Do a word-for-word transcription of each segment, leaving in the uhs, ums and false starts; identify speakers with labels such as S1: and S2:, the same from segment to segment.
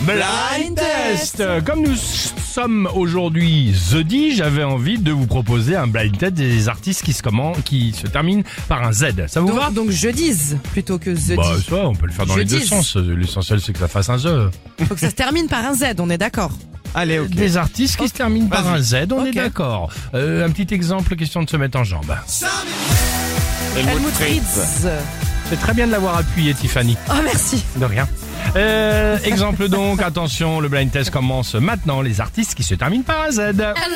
S1: Blind Test. Comme nous sommes aujourd'hui jeudi, j'avais envie de vous proposer un blind test des artistes qui se, comment, qui se terminent par un Z. Ça vous
S2: donc,
S1: va?
S2: Donc jeudis plutôt que jeudi.
S1: Bah ça, on peut le faire dans les deux
S2: Jeudis.
S1: sens. L'essentiel c'est que ça fasse un Z.
S2: Faut que ça se termine par un Z, on est d'accord.
S3: Allez, ok.
S1: Des artistes qui se terminent par un Z, on
S2: Ok.
S1: est d'accord. Euh, un petit exemple, question de se mettre en jambe.
S2: Helmut Fritz.
S1: C'est très bien de l'avoir appuyé, Tiffany.
S2: Oh merci.
S1: De rien. Euh, exemple donc, attention, le blind test commence maintenant. Les artistes qui se terminent par un Z.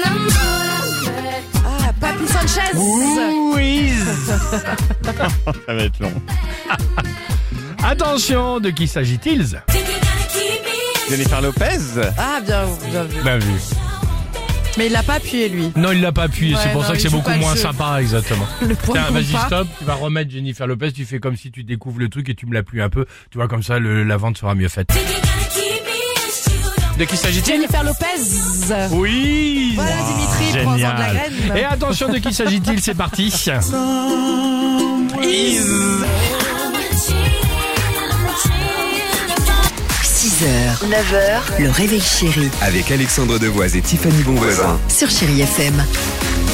S2: Ah, Papy Sanchez.
S1: Oui.
S3: Ça va être long.
S1: Attention, de qui s'agit-il?
S3: Jennifer Lopez.
S2: Ah bien, bien vu.
S1: Bien vu.
S2: Mais il l'a pas appuyé lui.
S1: Non, il l'a pas appuyé,
S2: Ouais,
S1: c'est pour
S2: non,
S1: ça que
S2: il
S1: c'est
S2: joue
S1: beaucoup
S2: pas le
S1: moins
S2: jeu.
S1: sympa, exactement.
S2: Le point
S1: Tiens,
S2: compte
S1: vas-y,
S2: pas.
S1: stop, tu vas remettre Jennifer Lopez, tu fais comme si tu découvres le truc et tu me l'appuies un peu. Tu vois, comme ça, le, la vente sera mieux faite. De qui s'agit-il?
S2: Jennifer Lopez.
S1: Oui.
S2: Voilà
S1: Wow,
S2: Dimitri, prends-en de la
S1: génial.
S2: graine.
S1: Et attention, de qui s'agit-il? C'est parti.
S4: six heures, neuf heures, le réveil chéri
S5: Avec Alexandre Devoise et Tiffany Bonvoisin.
S4: sur Chéri F M.